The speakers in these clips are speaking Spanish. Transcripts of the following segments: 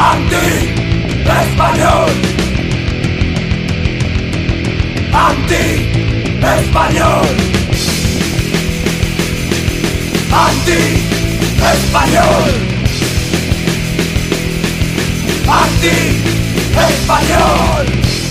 Anti-español. Anti-español. Anti-español. Anti-español.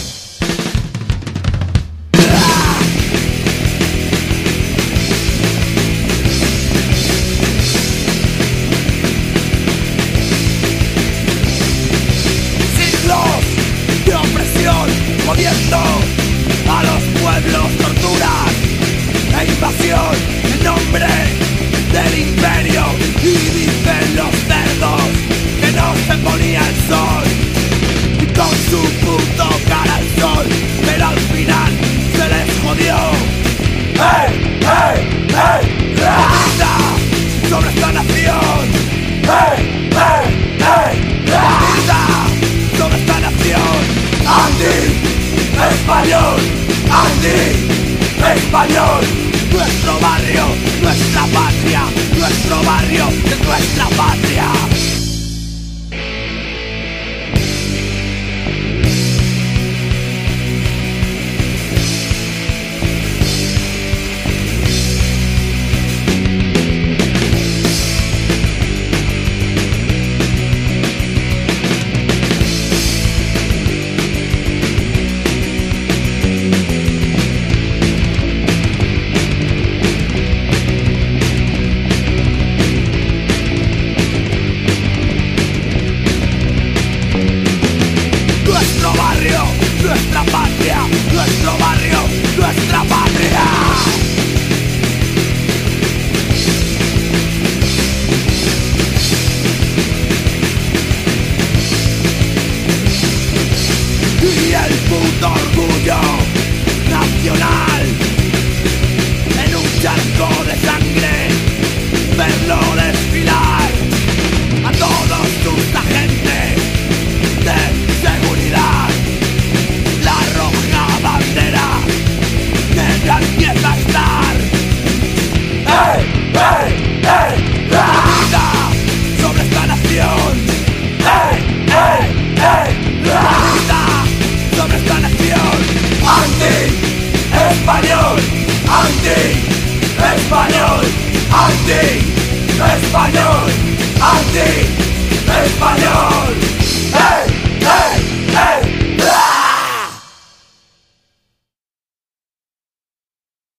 Jodiendo a los pueblos, torturas e invasión en nombre del imperio. Y dicen los cerdos que no se ponía el sol y con su puto cara al sol, pero al final se les jodió. ¡Hey, hey, hey! ¡Grita sobre esta nación! ¡Hey, hey, hey! ¡Grita sobre esta nación! Anti-español, anti-español. Nuestro barrio, nuestra patria. Nuestro barrio es nuestra patria. Nuestra patria, nuestro barrio, nuestra patria. Y el puto orgullo nacional en un charco de sangre, verlo desfilar a todos sus agentes de seguridad. La roja bandera negra empieza a estar. ¡Hey, hey, hey! ¡Grita sobre esta nación! ¡Hey, hey, hey! ¡Grita sobre esta nación! ¡Anti-español! ¡Anti-español! ¡Anti-español! ¡Anti-español!